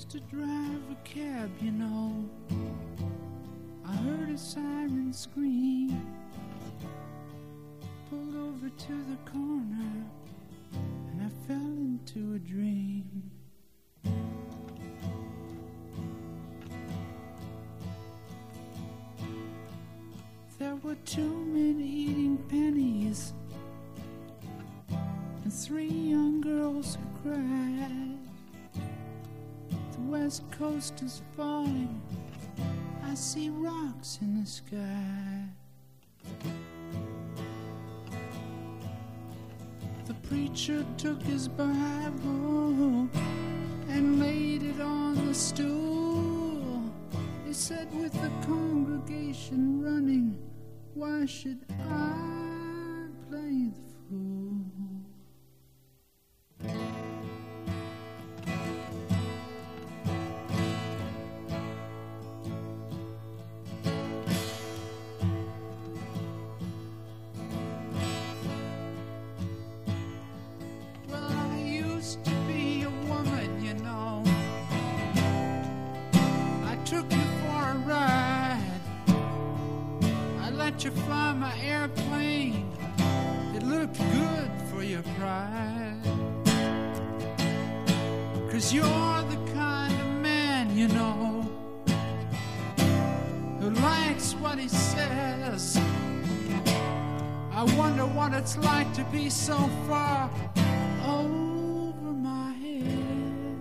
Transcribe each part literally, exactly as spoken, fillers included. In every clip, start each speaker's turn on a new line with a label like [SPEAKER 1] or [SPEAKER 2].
[SPEAKER 1] used to drive a cab, you know. I heard a siren scream, pulled over to the corner, and I fell into a dream. There were two men eating pennies and three young girls who cried. The west coast is falling, I see rocks in the sky. The preacher took his Bible and laid it on the stool. He said, with the congregation running, why should I play the fool? You fly my airplane, it looked good for your pride. Cause you're the kind of man, you know, who likes what he says. I wonder what it's like to be so far over my head.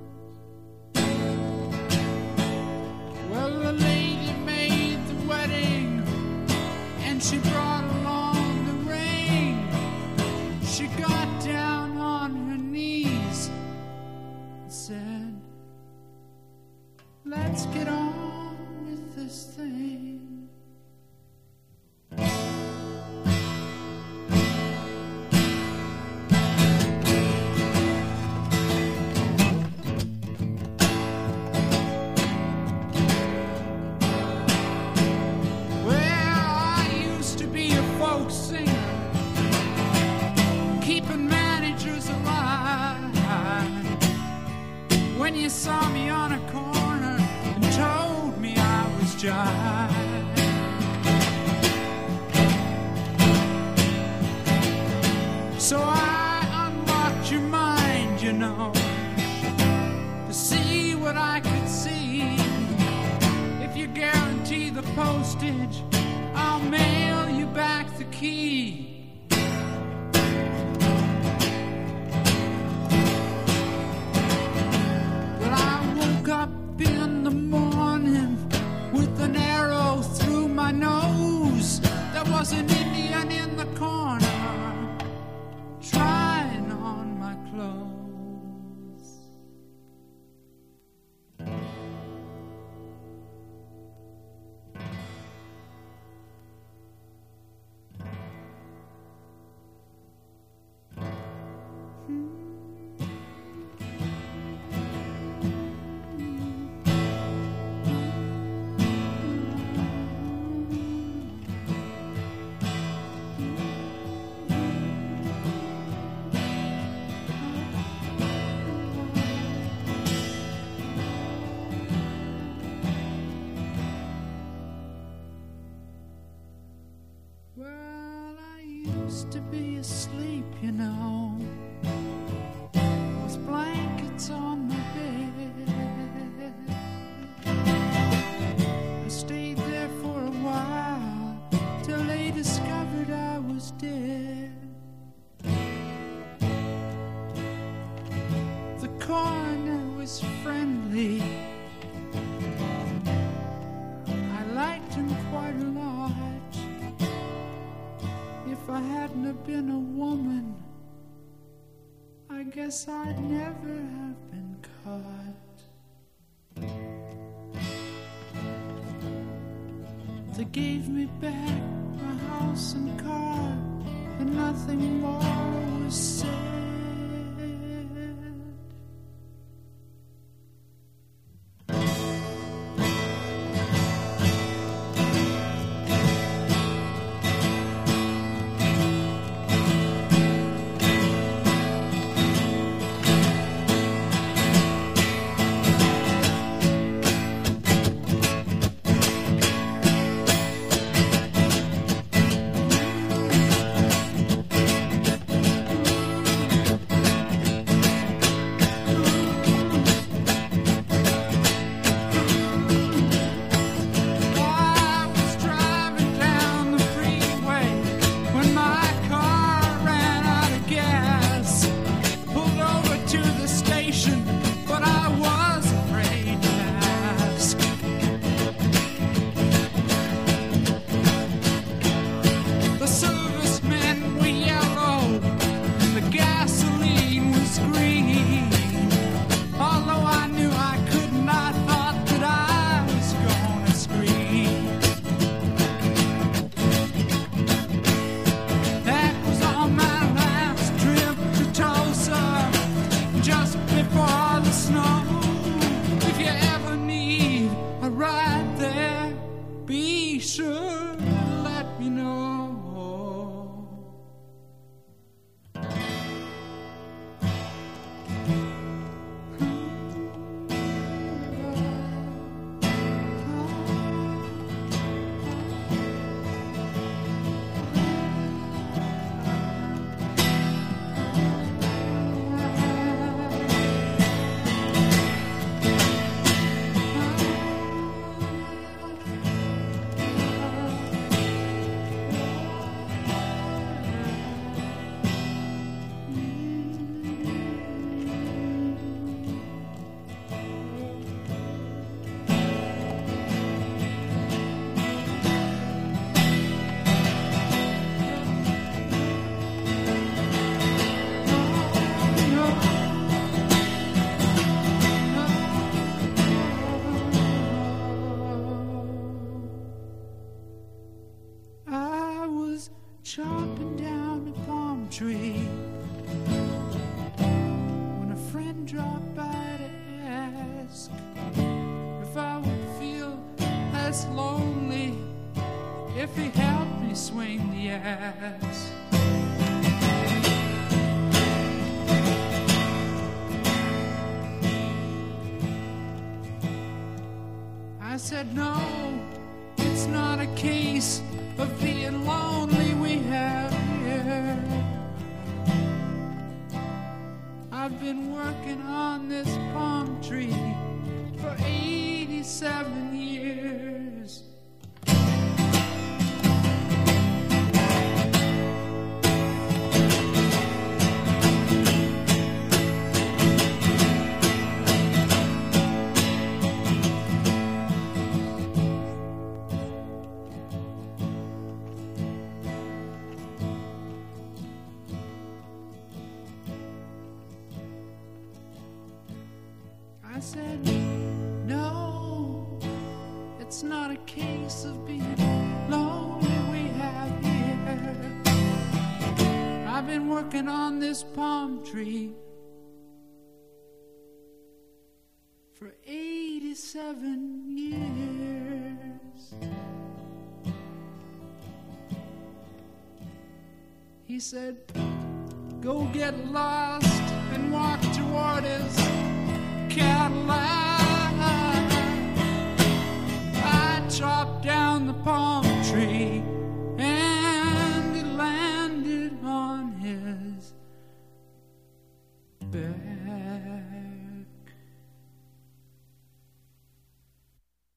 [SPEAKER 1] Well, the lady made the wedding, she brought along the rain. She got down on her knees and said, let's get on with this thing. When you saw me on a corner and told me I was jive, so I unlocked your mind, you know, to see what I could see. If you guarantee the postage, I'll mail you back the key. In the morning with an arrow through my nose, there was an Indian in the corner trying on my clothes. Well, I used to be asleep, you know, with blankets on my bed. I stayed there for a while till they discovered I was dead. The coroner was friendly, I liked him quite a lot. If I hadn't have been a woman, I guess I'd never have been caught. They gave me back my house and car, and nothing more was said. sure let me know. Chopping down a palm tree when a friend dropped by to ask if I would feel less lonely if he helped me swing the axe. I said, no, it's not a case of being lonely we have here. I've been working on this palm tree for eighty-seven years. I said, no, it's not a case of being lonely we have here. I've been working on this palm tree for eighty-seven years. He said, go get lost and walk toward his Cadillac. I chopped down the palm tree and it landed on his back.